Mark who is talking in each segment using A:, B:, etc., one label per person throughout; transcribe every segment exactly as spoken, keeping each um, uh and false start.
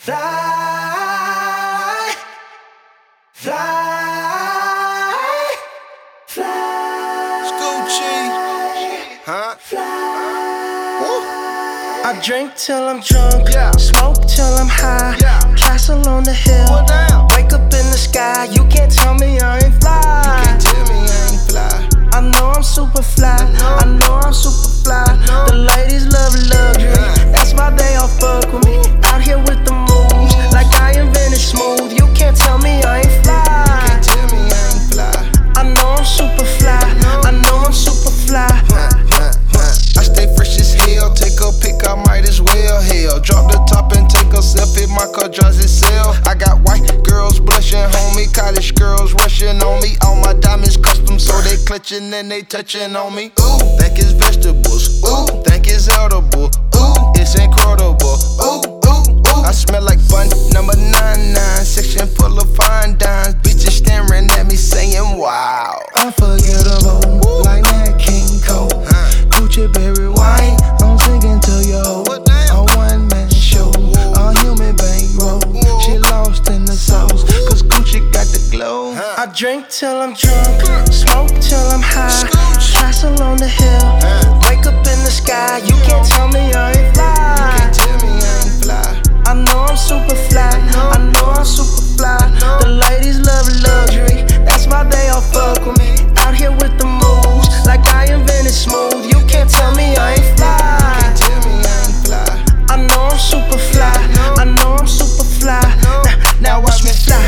A: Fly, fly, fly.
B: Scoochie, huh?
A: Woo. I drink till I'm drunk,
B: Yeah.
A: smoke till I'm high.
B: Yeah.
A: Castle on the hill,
B: Well, down.
A: wake up in the sky. You can't tell me I ain't fly.
B: Can't tell me I ain't fly.
A: I know I'm super fly.
B: know.
A: I know I'm super fly.
B: know.
A: The ladies love luxury.
B: Yeah.
A: That's why they all fuck with me. Out here with the moves, like I invented smooth. You can't tell me I ain't fly.
B: Can't tell me I ain't fly.
A: I know I'm super fly. I know I'm super fly.
B: Huh, huh, huh. I stay fresh as hell. Take a pic, I might as well. Hell, drop the top and take a selfie. My car drives itself. I got white girls blushing, homie. College girls rushing on me. All my diamonds custom, so they clutching and they touching on me. Ooh, think it's vegetables. Ooh, think it's edible. Ooh, it's incredible. Ooh, ooh, ooh. I smell like bun number nine nine. Section full of fine dimes. Bitches staring at me saying, wow.
A: Unforgettable, like Nat King Cole.
B: Huh.
A: Gucci berry wine, I'm singing to your
B: What damn?
A: a one man show, a human bankroll. She lost in the sauce, cause Gucci got the glow.
B: Huh.
A: I drink till I'm drunk, smoke till I'm high.
B: Scooch.
A: Castle on the hill,
B: Huh.
A: wake up in the sky. You can't tell me I ain't fly.
B: Can't tell me I ain't fly.
A: I know I'm super fly. I know I'm super fly. The ladies love luxury. That's why they all fuck with me. Out here with the moves, like I invented smooth. You can't tell me I ain't fly.
B: Can't tell me I ain't fly.
A: I know I'm super fly. I know I'm super fly. Now, now watch me fly.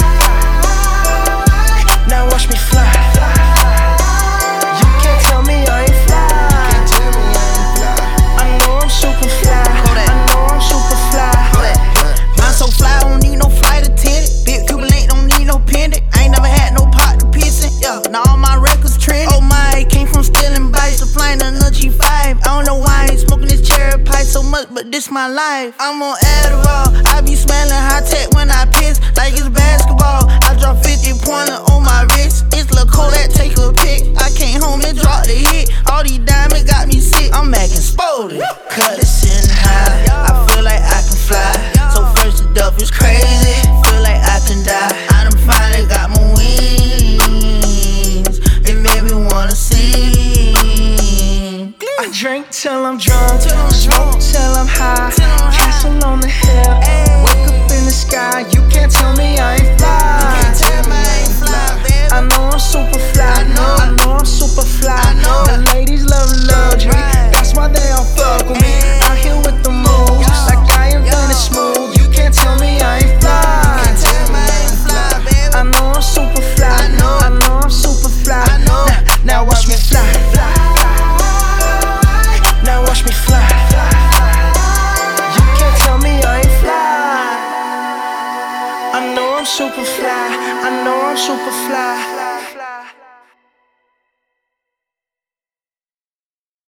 A: Now watch me fly. You can't tell me I ain't fly.
B: Can't tell me I ain't fly.
A: I know I'm super fly. I know I'm super fly.
C: I'm so fly, I don't need no flight attendant. Big Cuban ain't don't need no pendant. I ain't never had no pot to piss in. Yeah, now all my records trending. Oh my, came from stealing bikes to flying another G five. I don't know why I ain't smoking this cherry pie so much, but this my life. I'm on Adderall. I be smelling high tech when I piss, like it's basketball. I drop fifty pointer on my wrist. It's Lil' Kodak, take a pic. I came home and dropped the hit. All these diamonds got me sick. I'm acting spotted. Cut it sitting high. I feel like I can fly. So first the duff is crazy. Feel like I can die. I done finally got my wings. It made me wanna sing.
A: I drink till I'm drunk,
C: Till I'm
A: smoke
C: drunk.
A: till I'm high.
C: Till I'm high.
A: Castle on the hill,
C: Ayy.
A: wake up in the sky. You can't tell me I ain't fly.
C: Can't tell me I ain't fly, baby.
A: I know I'm super fly.
C: I know.
A: I know I'm super fly.
C: I know.
A: The ladies love luxury.
C: Right.
A: That's why they all fuck with me.
C: Ayy.
A: Out here with the moves,
C: Yo.
A: like I invented
C: Yo.
A: smooth. You can't tell me I ain't fly.
C: Can't tell me I ain't fly, baby.
A: I know I'm super fly.
C: I know.
A: I know I'm super fly.
C: I know.
A: Now, now watch me fly. Now watch me fly. You can't tell me I ain't fly. I know I'm super fly. I know I'm super fly.